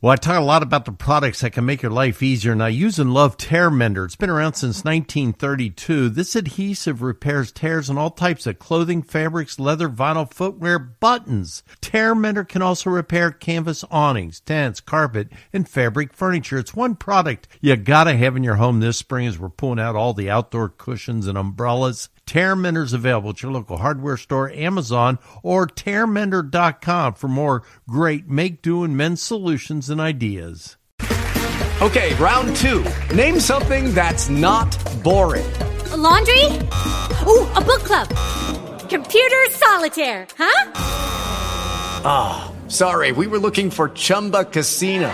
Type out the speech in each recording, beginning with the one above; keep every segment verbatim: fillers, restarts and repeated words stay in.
Well, I talk a lot about the products that can make your life easier, and I use and love Tear Mender. It's been around since nineteen thirty-two. This adhesive repairs tears on all types of clothing, fabrics, leather, vinyl, footwear, buttons. Tear Mender can also repair canvas awnings, tents, carpet, and fabric furniture. It's one product you gotta have in your home this spring as we're pulling out all the outdoor cushions and umbrellas. Tear Mender's available at your local hardware store, Amazon, or tear mender dot com for more great make-do-and men's solutions and ideas. Okay, round two. Name something that's not boring. A laundry? Ooh, a book club. Computer solitaire, huh? Ah, oh, sorry, we were looking for Chumba Casino.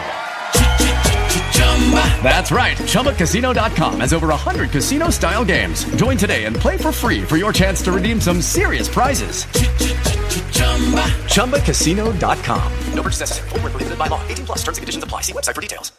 That's right. Chumba Casino dot com has over one hundred casino-style games. Join today and play for free for your chance to redeem some serious prizes. Chumba Casino dot com. No purchase necessary. Void where prohibited by law. eighteen plus terms and conditions apply. See website for details.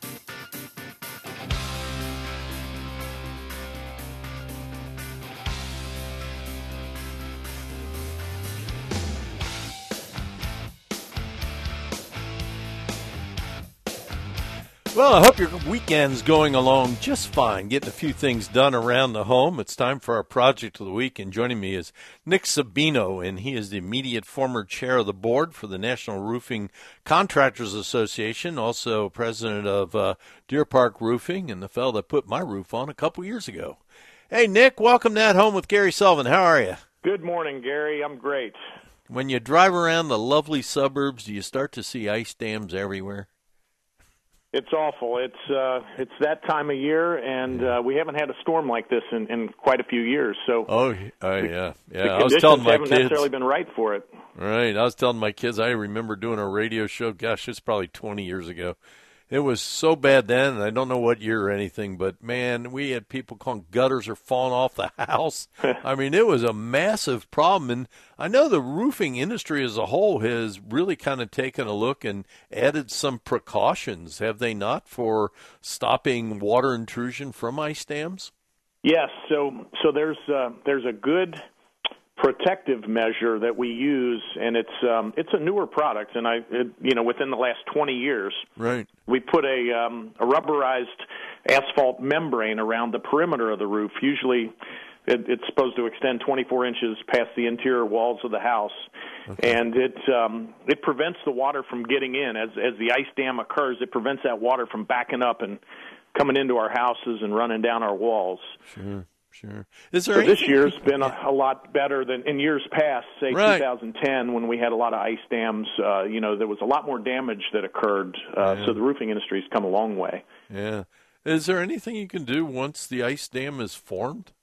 Well, I hope your weekend's going along just fine, getting a few things done around the home. It's time for our project of the week, and joining me is Nick Sabino, and he is the immediate former chair of the board for the National Roofing Contractors Association, also president of uh, Deer Park Roofing, and the fellow that put my roof on a couple years ago. Hey, Nick, welcome to At Home with Gary Sullivan. How are you? Good morning, Gary. I'm great. When you drive around the lovely suburbs, do you start to see ice dams everywhere? It's awful. It's uh, it's that time of year, and uh, we haven't had a storm like this in, in quite a few years. So, oh, uh, yeah, yeah. The I was telling my haven't kids necessarily been right for it. Right. I was telling my kids. I remember doing a radio show. Gosh, it's probably twenty years ago. It was so bad then, and I don't know what year or anything, but, man, we had people calling gutters are falling off the house. I mean, it was a massive problem, and I know the roofing industry as a whole has really kind of taken a look and added some precautions, have they not, for stopping water intrusion from ice dams? Yes, so so there's uh, there's a good protective measure that we use, and it's um, it's a newer product, and I it, you know within the last twenty years, right, we put a um, a rubberized asphalt membrane around the perimeter of the roof. Usually, it, it's supposed to extend twenty-four inches past the interior walls of the house, okay. and it um, it prevents the water from getting in as as the ice dam occurs. It prevents that water from backing up and coming into our houses and running down our walls. Sure. Sure. Is there so anything? This year's been a, a lot better than in years past, say right. two thousand ten, when we had a lot of ice dams. Uh, you know, there was a lot more damage that occurred. Uh, yeah. So the roofing industry's come a long way. Yeah. Is there anything you can do once the ice dam is formed?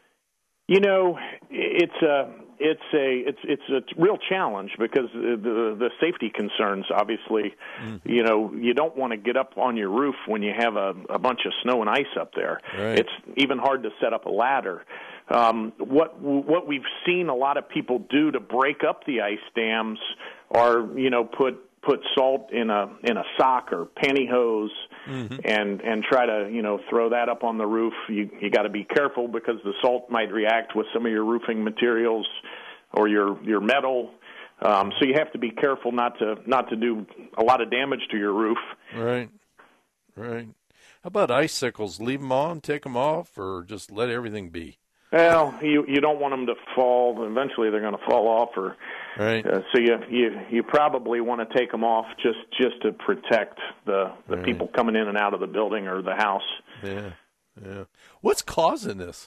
You know, it's a it's a it's it's a real challenge because the the safety concerns. Obviously, mm-hmm. you know, you don't want to get up on your roof when you have a, a bunch of snow and ice up there. Right. It's even hard to set up a ladder. Um, what what we've seen a lot of people do to break up the ice dams are, you know, put put salt in a in a sock or pantyhose. Mm-hmm. and and try to you know throw that up on the roof. You you got to be careful because the salt might react with some of your roofing materials or your your metal. Um, so you have to be careful not to not to do a lot of damage to your roof. Right, right. How about icicles? Leave them on, take them off, or just let everything be? Well, you you don't want them to fall. Eventually, they're going to fall off, or right. Uh, so you you you probably want to take them off just, just to protect the the right. people coming in and out of the building or the house. Yeah, yeah. What's causing this?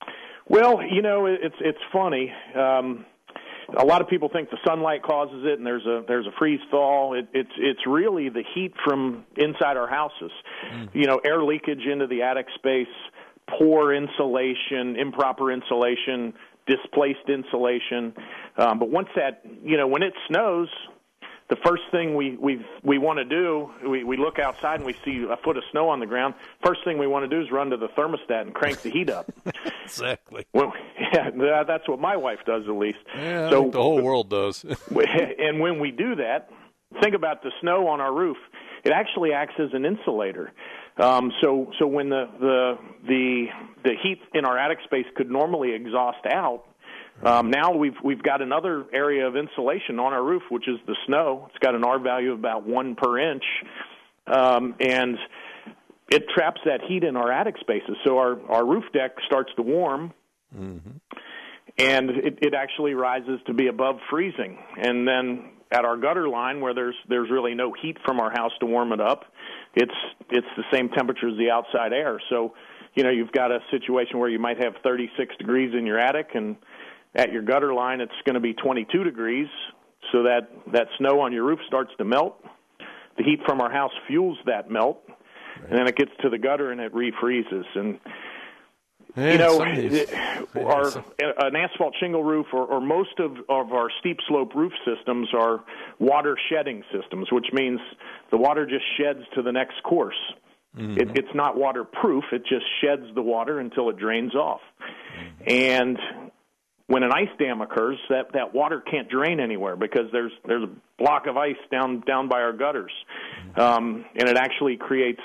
Well, you know, it's it's funny. Um, a lot of people think the sunlight causes it, and there's a there's a freeze thaw. It, it's it's really the heat from inside our houses. Mm. You know, air leakage into the attic space. Poor insulation, improper insulation, displaced insulation. Um, but once that, you know, when it snows, the first thing we we, we want to do, we, we look outside and we see a foot of snow on the ground. First thing we want to do is run to the thermostat and crank the heat up. Exactly. Well, yeah, that's what my wife does at least. Yeah, so I think the whole world does. And when we do that, think about the snow on our roof. It actually acts as an insulator. Um, so, so when the, the the the heat in our attic space could normally exhaust out, um, now we've we've got another area of insulation on our roof, which is the snow. It's got an R value of about one per inch, um, and it traps that heat in our attic spaces. So our, our roof deck starts to warm, mm-hmm. and it, it actually rises to be above freezing. And then at our gutter line, where there's there's really no heat from our house to warm it up, it's it's the same temperature as the outside air. So, you know, you've got a situation where you might have thirty-six degrees in your attic, and at your gutter line it's going to be twenty-two degrees, so that, that snow on your roof starts to melt. The heat from our house fuels that melt, right. And then it gets to the gutter and it refreezes. And Yeah, you know, it, our, an asphalt shingle roof or, or most of, of our steep slope roof systems are water shedding systems, which means the water just sheds to the next course. Mm-hmm. It, it's not waterproof. It just sheds the water until it drains off. Mm-hmm. And when an ice dam occurs, that, that water can't drain anywhere because there's there's a block of ice down, down by our gutters. Mm-hmm. Um, and it actually creates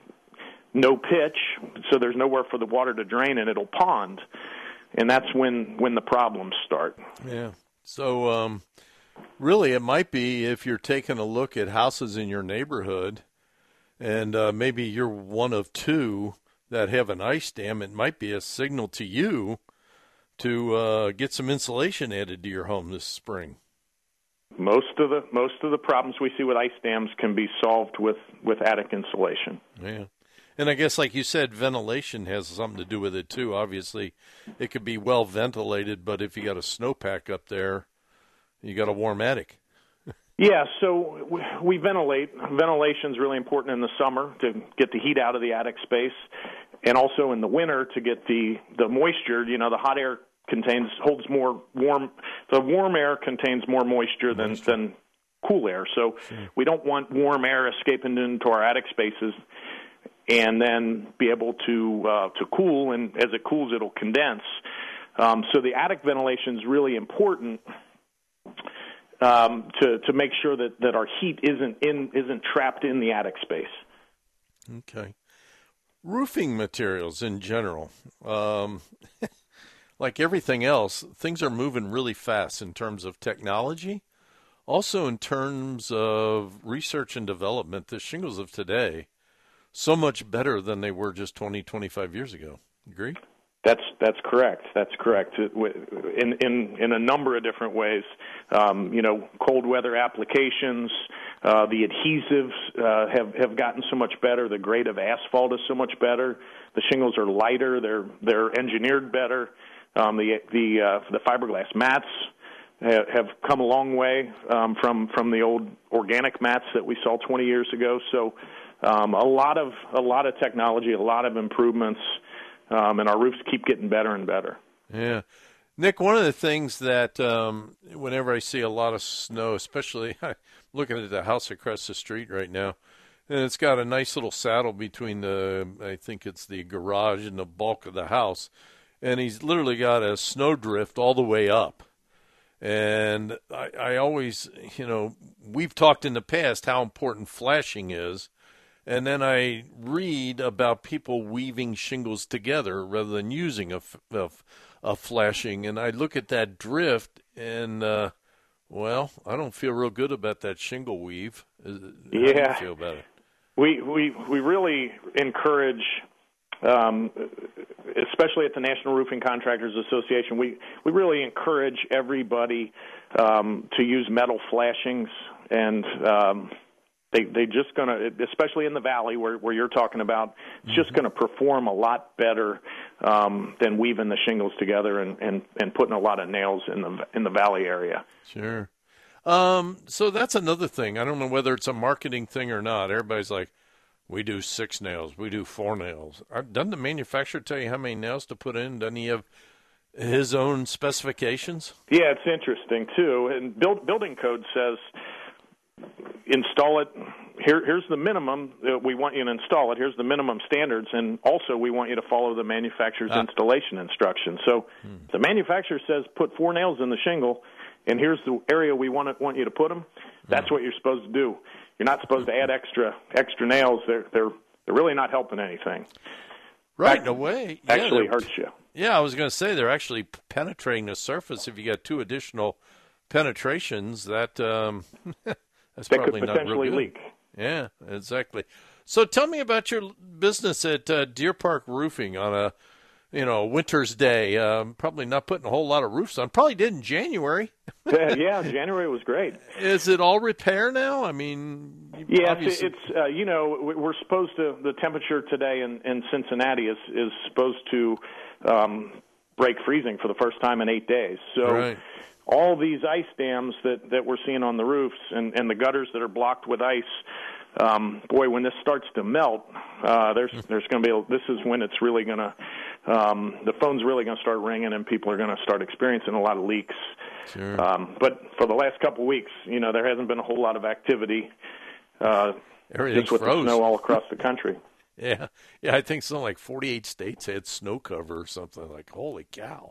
no pitch, so there's nowhere for the water to drain, and it'll pond, and that's when, when the problems start. Yeah. So um, really it might be if you're taking a look at houses in your neighborhood, and uh, maybe you're one of two that have an ice dam, it might be a signal to you to uh, get some insulation added to your home this spring. Most of the most of the problems we see with ice dams can be solved with, with attic insulation. Yeah. And I guess, like you said, ventilation has something to do with it, too. Obviously, it could be well ventilated, but if you got a snowpack up there, you got a warm attic. Yeah, so we, we ventilate. Ventilation is really important in the summer to get the heat out of the attic space, and also in the winter to get the, the moisture. You know, the hot air contains holds more warm. The warm air contains more moisture than, moisture. than cool air. So sure. We don't want warm air escaping into our attic spaces and then be able to uh, to cool, and as it cools, it'll condense. Um, so the attic ventilation is really important um, to to make sure that, that our heat isn't in isn't trapped in the attic space. Okay, roofing materials in general, um, like everything else, things are moving really fast in terms of technology, also in terms of research and development. The shingles of today, so much better than they were just twenty, twenty-five years ago. Agree? That's that's correct. That's correct. In in in a number of different ways. Um, you know, cold weather applications, uh, the adhesives uh, have have gotten so much better. The grade of asphalt is so much better. The shingles are lighter. They're they're engineered better. Um, the the uh, the fiberglass mats have, have come a long way um, from from the old organic mats that we saw twenty years ago. So. Um, a lot of a lot of technology, a lot of improvements, um, and our roofs keep getting better and better. Yeah, Nick. One of the things that um, whenever I see a lot of snow, especially I'm looking at the house across the street right now, and it's got a nice little saddle between the, I think it's the garage and the bulk of the house, and he's literally got a snowdrift all the way up. And I, I always, you know, we've talked in the past how important flashing is. And then I read about people weaving shingles together rather than using a, a, a flashing. And I look at that drift, and, uh, well, I don't feel real good about that shingle weave. How yeah. do you feel about it? We, we, we really encourage, um, especially at the National Roofing Contractors Association, we, we really encourage everybody um, to use metal flashings and um They they just going to, especially in the valley where, where you're talking about, it's just going to perform a lot better um, than weaving the shingles together and, and, and putting a lot of nails in the in the valley area. Sure. Um, so that's another thing. I don't know whether it's a marketing thing or not. Everybody's like, we do six nails, we do four nails. Doesn't the manufacturer tell you how many nails to put in? Doesn't he have his own specifications? Yeah, it's interesting too. And build, building code says, install it. Here, here's the minimum that we want you to install it. Here's the minimum standards, and also we want you to follow the manufacturer's ah. installation instructions. So hmm. the manufacturer says put four nails in the shingle, and here's the area we want to, want you to put them. That's hmm. what you're supposed to do. You're not supposed to add extra extra nails. They're they're they're really not helping anything. Right, Fact, in a way, actually yeah, hurts you. Yeah, I was going to say they're actually penetrating the surface. If you got two additional penetrations, that. Um, That's that probably could potentially not real good. leak. Yeah, exactly. So tell me about your business at uh, Deer Park Roofing on a, you know, winter's day. Um, probably not putting a whole lot of roofs on. Probably did in January. Yeah, January was great. Is it all repair now? I mean, yes, obviously... it's uh, you know, we're supposed to. The temperature today in, in Cincinnati is is supposed to um, break freezing for the first time in eight days. So right. all these ice dams that, that we're seeing on the roofs and, and the gutters that are blocked with ice. Um, boy, when this starts to melt, uh, there's there's going to be. A, this is when it's really going to. Um, the phone's really going to start ringing, and people are going to start experiencing a lot of leaks. Sure. Um, but for the last couple of weeks, you know, there hasn't been a whole lot of activity. Uh, just with froze. the snow all across the country. Yeah, yeah. I think something like forty-eight states had snow cover or something. Like, holy cow!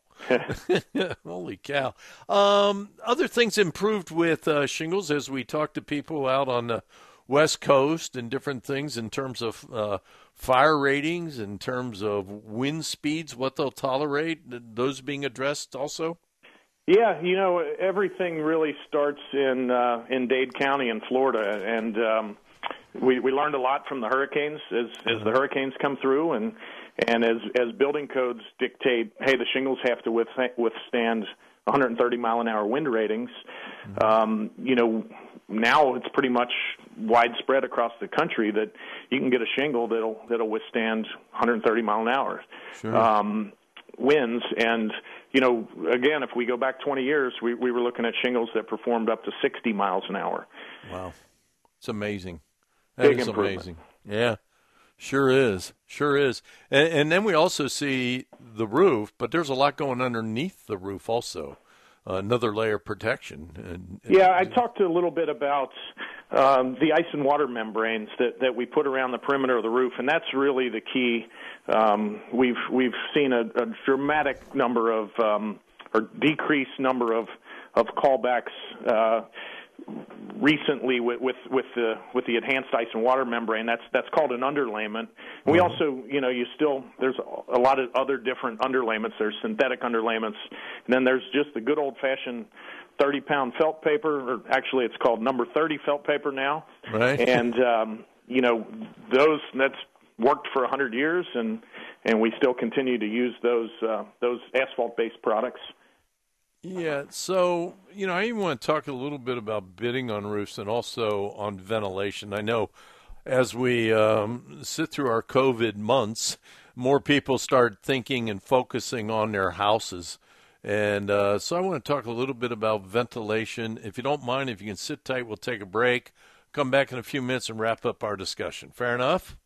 Holy cow! Um, other things improved with uh, shingles as we talk to people out on the West Coast and different things in terms of uh, fire ratings, in terms of wind speeds, what they'll tolerate. Those being addressed also. Yeah, you know, everything really starts in uh, in Dade County in Florida, and um, we we learned a lot from the hurricanes as as the hurricanes come through, and and as as building codes dictate, hey, the shingles have to withstand one hundred thirty mile an hour wind ratings. Um, you know, now it's pretty much widespread across the country that you can get a shingle that'll that'll withstand one hundred thirty mile an hour. Sure. Um, winds. And, you know, again, if we go back twenty years, we, we were looking at shingles that performed up to sixty miles an hour. Wow. It's amazing. That Big is improvement. amazing. Yeah, sure is. Sure is. And, and then we also see the roof, but there's a lot going underneath the roof also. Uh, another layer of protection. And, and, yeah, I talked a little bit about um, the ice and water membranes that, that we put around the perimeter of the roof, and that's really the key. Um, we've we've seen a, a dramatic number of um, or decreased number of of callbacks uh, recently with, with with the with the enhanced ice and water membrane. That's that's called an underlayment. And we also, you know, you still there's a lot of other different underlayments. There's synthetic underlayments, and then there's just the good old-fashioned thirty pound felt paper, or actually it's called number thirty felt paper now. Right. And um, you know, those that's worked for a hundred years, and and we still continue to use those uh, those asphalt-based products. Yeah, so, you know, I even want to talk a little bit about bidding on roofs and also on ventilation. I know as we um, sit through our COVID months, more people start thinking and focusing on their houses. And uh, so I want to talk a little bit about ventilation. If you don't mind, if you can sit tight, we'll take a break, come back in a few minutes and wrap up our discussion. Fair enough?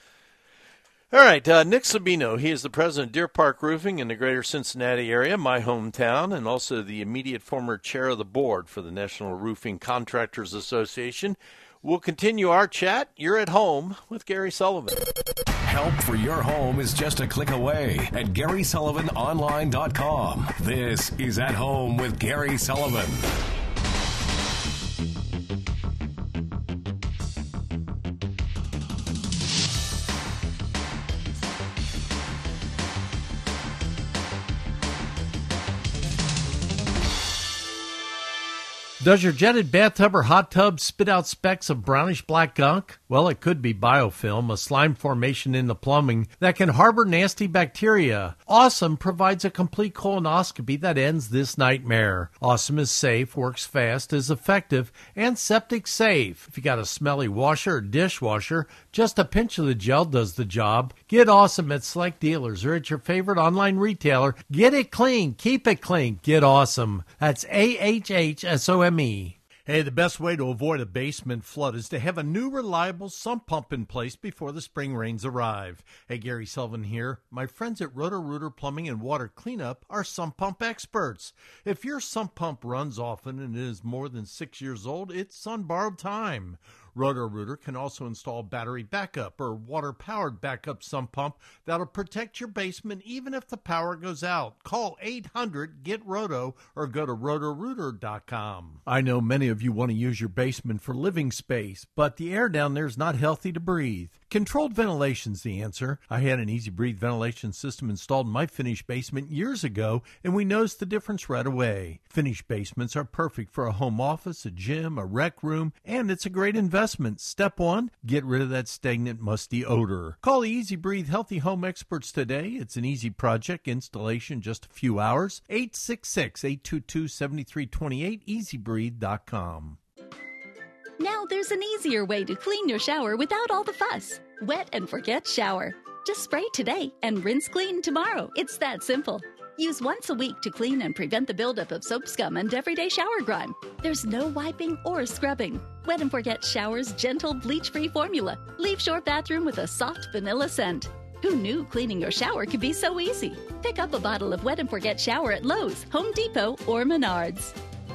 All right, uh, Nick Sabino, he is the president of Deer Park Roofing in the greater Cincinnati area, my hometown, and also the immediate former chair of the board for the National Roofing Contractors Association. We'll continue our chat. You're at home with Gary Sullivan. Help for your home is just a click away at Gary Sullivan Online dot com. This is At Home with Gary Sullivan. Does your jetted bathtub or hot tub spit out specks of brownish black gunk? Well, it could be biofilm, a slime formation in the plumbing that can harbor nasty bacteria. Awesome provides a complete colonoscopy that ends this nightmare. Awesome is safe, works fast, is effective, and septic safe. If you got a smelly washer or dishwasher, just a pinch of the gel does the job. Get Awesome at select dealers or at your favorite online retailer. Get it clean. Keep it clean. Get Awesome. That's A H H S O M E. Hey, the best way to avoid a basement flood is to have a new reliable sump pump in place before the spring rains arrive. Hey, Gary Sullivan here. My friends at Roto-Rooter Plumbing and Water Cleanup are sump pump experts. If your sump pump runs often and is more than six years old, it's on borrowed time. Roto-Rooter can also install battery backup or water-powered backup sump pump that'll protect your basement even if the power goes out. Call eight hundred get roto or go to roto rooter dot com. I know many of you want to use your basement for living space, but the air down there is not healthy to breathe. Controlled ventilation's the answer. I had an Easy Breathe ventilation system installed in my finished basement years ago, and we noticed the difference right away. Finished basements are perfect for a home office, a gym, a rec room, and it's a great investment. Step one, get rid of that stagnant, musty odor. Call the Easy Breathe Healthy Home experts today. It's an easy project, installation just a few hours. eight six six, eight two two, seven three two eight, easy breathe dot com. Now there's an easier way to clean your shower without all the fuss. Wet and forget shower. Just spray today and rinse clean tomorrow. It's that simple. Use once a week to clean and prevent the buildup of soap scum and everyday shower grime. There's no wiping or scrubbing. Wet and Forget Shower's gentle bleach-free formula leaves your bathroom with a soft vanilla scent. Who knew cleaning your shower could be so easy? Pick up a bottle of Wet and Forget Shower at Lowe's, Home Depot, or Menards.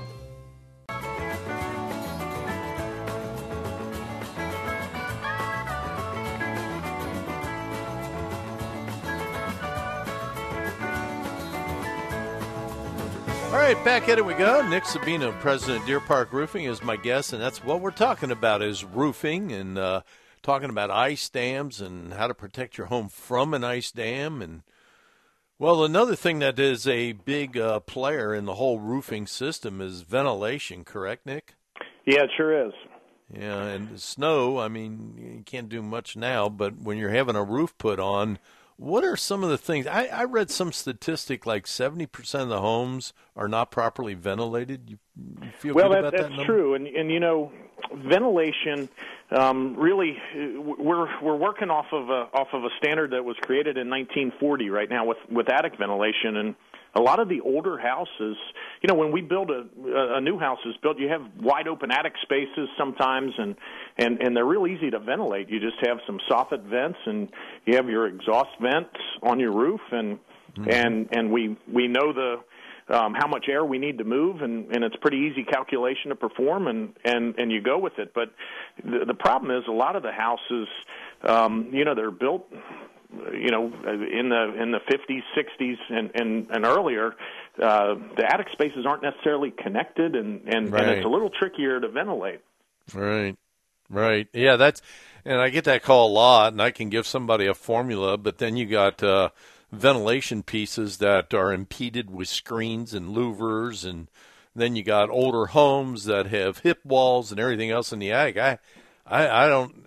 All right, back at it we go. Nick Sabino, president of Deer Park Roofing, is my guest, and that's what we're talking about is roofing and uh, talking about ice dams and how to protect your home from an ice dam. And, well, another thing that is a big uh, player in the whole roofing system is ventilation, correct, Nick? Yeah, it sure is. Yeah, and snow, I mean, you can't do much now, but when you're having a roof put on, what are some of the things? I, I read some statistic like seventy percent of the homes are not properly ventilated. You, you feel well, good that, about that's that number? true. And, and, you know, ventilation um, really, we're we're working off of a, off of a standard that was created in nineteen forty right now with, with attic ventilation. And a lot of the older houses, you know, when we build a, a new house is built, you have wide open attic spaces sometimes, and, and, and they're real easy to ventilate. You just have some soffit vents, and you have your exhaust vents on your roof, and mm-hmm. and and we we know the um, how much air we need to move, and, and it's a pretty easy calculation to perform, and, and, and you go with it. But the, the problem is a lot of the houses, um, you know, they're built, you know, in the in the fifties, sixties, and, and, and earlier, uh, the attic spaces aren't necessarily connected, and, and, right. and it's a little trickier to ventilate. Right, right. Yeah, that's, and I get that call a lot, and I can give somebody a formula, but then you got uh, ventilation pieces that are impeded with screens and louvers, and then you got older homes that have hip walls and everything else in the attic. I, I, I don't,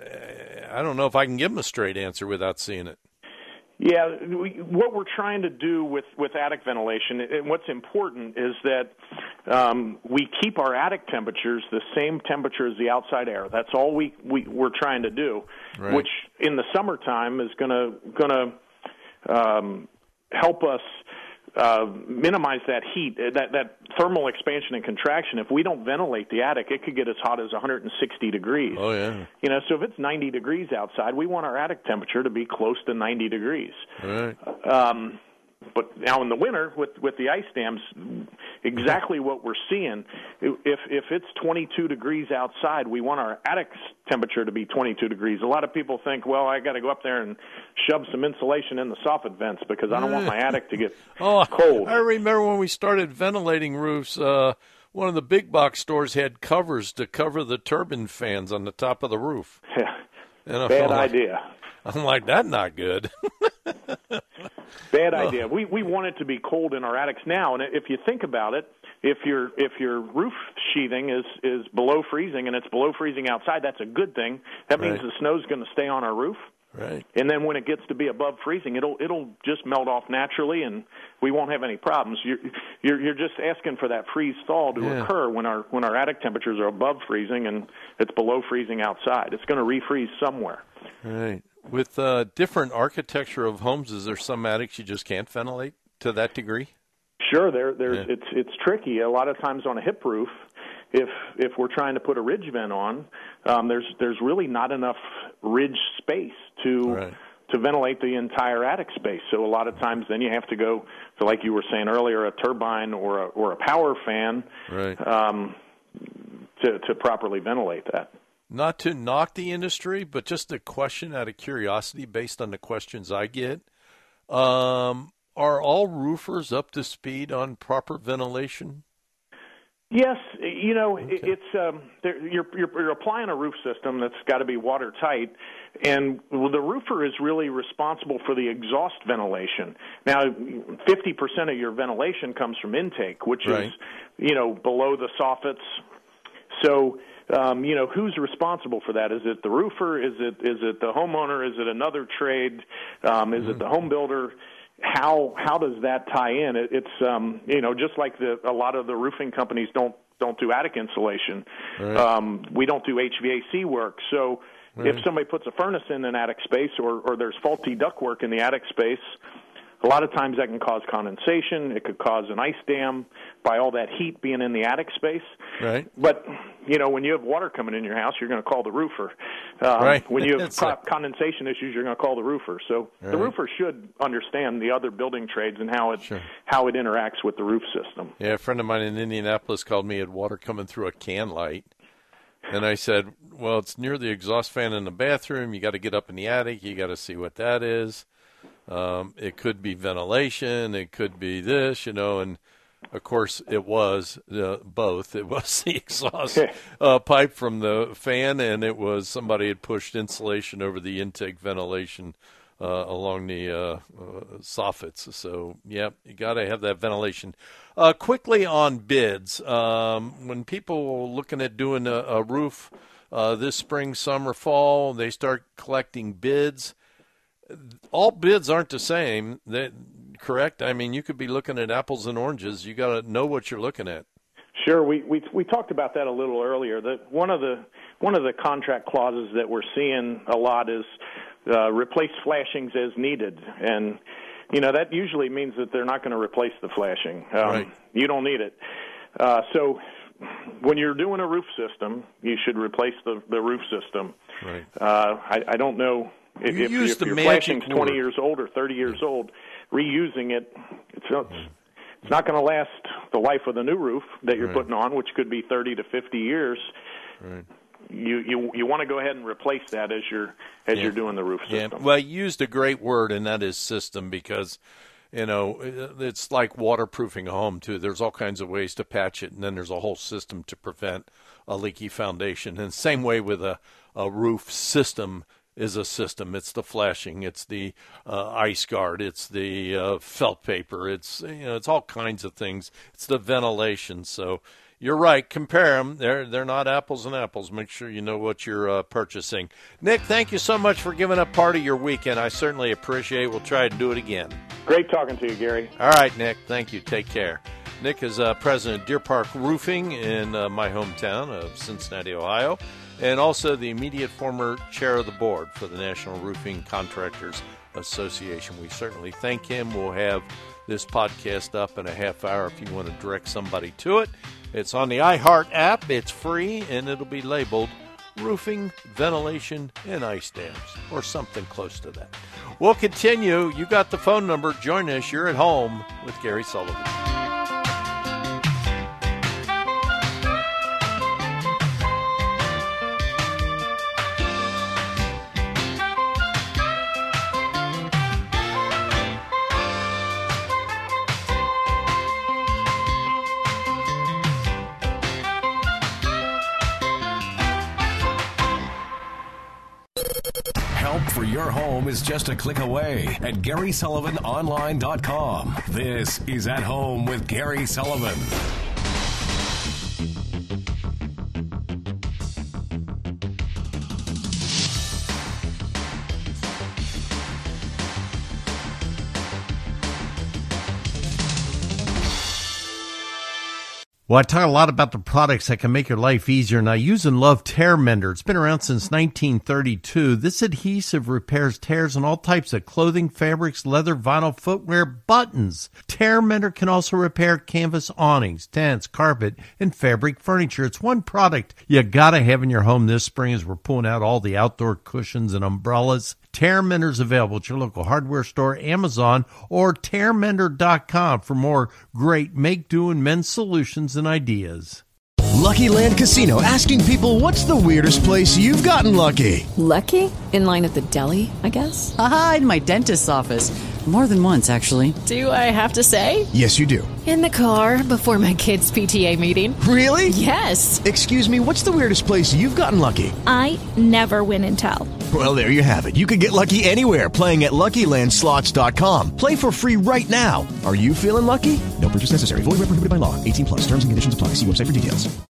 I don't know if I can give them a straight answer without seeing it. Yeah, we, what we're trying to do with, with attic ventilation, and what's important is that um, we keep our attic temperatures the same temperature as the outside air. That's all we, we, we're trying to do, right. which in the summertime is going to gonna, um, help us uh, minimize that heat, that, that thermal expansion and contraction. If we don't ventilate the attic, it could get as hot as one hundred sixty degrees. Oh, yeah. You know, so if it's ninety degrees outside, we want our attic temperature to be close to ninety degrees. Right. Um, but now in the winter with, with the ice dams, exactly what we're seeing, if if it's twenty-two degrees outside, we want our attic temperature to be twenty-two degrees. A lot of people think, well, I got to go up there and shove some insulation in the soffit vents because I don't want my attic to get oh, cold. I remember when we started ventilating roofs, uh, one of the big box stores had covers to cover the turbine fans on the top of the roof. Yeah. And Bad like, idea. I'm like, that's not good. Bad idea. We we want it to be cold in our attics now, and if you think about it, if your if your roof sheathing is, is below freezing and it's below freezing outside, that's a good thing. That means right. the snow's going to stay on our roof. Right. And then when it gets to be above freezing, it'll it'll just melt off naturally, and we won't have any problems. You're you're, you're just asking for that freeze thaw to yeah. occur when our when our attic temperatures are above freezing and it's below freezing outside. It's going to refreeze somewhere. Right. With uh, different architecture of homes, is there some attics you just can't ventilate to that degree? Sure, there there's yeah. it's it's tricky. A lot of times on a hip roof, if if we're trying to put a ridge vent on, um, there's there's really not enough ridge space to right. to ventilate the entire attic space. So a lot of times then you have to go to, like you were saying earlier, a turbine or a, or a power fan right. um, to to properly ventilate that. Not to knock the industry, but just a question out of curiosity based on the questions I get. Um, are all roofers up to speed on proper ventilation? Yes, you know, okay. it's um, you're, you're you're applying a roof system that's got to be watertight, and the roofer is really responsible for the exhaust ventilation. Now, fifty percent of your ventilation comes from intake, which right. is, you know, below the soffits. So, um, you know, who's responsible for that? Is it the roofer? Is it is it the homeowner? Is it another trade? Um, is mm-hmm. it the home builder? How how does that tie in? It, it's um, you know, just like the a lot of the roofing companies don't don't do attic insulation. Right. Um, we don't do H V A C work. So right. if somebody puts a furnace in an attic space, or or there's faulty ductwork in the attic space, a lot of times that can cause condensation. It could cause an ice dam by all that heat being in the attic space. Right. But, you know, when you have water coming in your house, you're going to call the roofer. Um, right. When you have co- condensation issues, you're going to call the roofer. So right. the roofer should understand the other building trades and how it sure. how it interacts with the roof system. Yeah, a friend of mine in Indianapolis called me, had water coming through a can light. And I said, well, it's near the exhaust fan in the bathroom. You got to get up in the attic. You got to see what that is. Um, it could be ventilation, it could be this, you know, and of course it was uh, both. It was the exhaust uh, pipe from the fan, and it was somebody had pushed insulation over the intake ventilation uh, along the uh, uh, soffits. So, yeah, you got to have that ventilation. Uh, quickly on bids, um, when people are looking at doing a, a roof uh, this spring, summer, fall, they start collecting bids. All bids aren't the same, that, correct? I mean, you could be looking at apples and oranges. You got to know what you're looking at. Sure, we, we we talked about that a little earlier. That one of the one of the contract clauses that we're seeing a lot is uh, replace flashings as needed, and you know that usually means that they're not going to replace the flashing. Um, right. You don't need it. Uh, so when you're doing a roof system, you should replace the the roof system. Right. Uh, I, I don't know. If, you if, use if the your magic flashing's twenty years old or thirty years old, reusing it, it's not, it's not going to last the life of the new roof that you're right. putting on, which could be thirty to fifty years. Right. You you you want to go ahead and replace that as you're as yeah. you're doing the roof system. Yeah. Well, you used a great word, and that is system, because you know it's like waterproofing a home too. There's all kinds of ways to patch it, and then there's a whole system to prevent a leaky foundation. And same way with a, a roof system. Is a system. It's the flashing, it's the uh, ice guard, it's the uh, felt paper, it's you know, it's all kinds of things. It's the ventilation. So you're right. Compare them. They're they're not apples and apples. Make sure you know what you're uh, purchasing. Nick, thank you so much for giving up part of your weekend. I certainly appreciate it. We'll try to do it again. Great talking to you, Gary. All right, Nick. Thank you. Take care. Nick is uh, president of Deer Park Roofing in uh, my hometown of Cincinnati, Ohio, and also the immediate former chair of the board for the National Roofing Contractors Association. We certainly thank him. We'll have this podcast up in a half hour if you want to direct somebody to it. It's on the iHeart app. It's free, and it'll be labeled Roofing, Ventilation, and Ice Dams, or something close to that. We'll continue. You got the phone number. Join us. You're at home with Gary Sullivan. Help for your home is just a click away at Gary Sullivan Online dot com. This is At Home with Gary Sullivan. Well, I talk a lot about the products that can make your life easier, and I use and love Tear Mender. It's been around since nineteen thirty-two. This adhesive repairs tears on all types of clothing, fabrics, leather, vinyl, footwear, buttons. Tear Mender can also repair canvas awnings, tents, carpet, and fabric furniture. It's one product you gotta have in your home this spring as we're pulling out all the outdoor cushions and umbrellas. Tear Mender's available at your local hardware store, Amazon, or tear mender dot com for more great make-do-and men's solutions and ideas. Lucky Land Casino, asking people, what's the weirdest place you've gotten lucky? Lucky? In line at the deli, I guess? Aha, in my dentist's office. More than once, actually. Do I have to say? Yes, you do. In the car before my kids' P T A meeting. Really? Yes. Excuse me, what's the weirdest place you've gotten lucky? I never win and tell. Well, there you have it. You can get lucky anywhere, playing at Lucky Land Slots dot com. Play for free right now. Are you feeling lucky? No purchase necessary. Void where prohibited by law. eighteen plus. Terms and conditions apply. See website for details.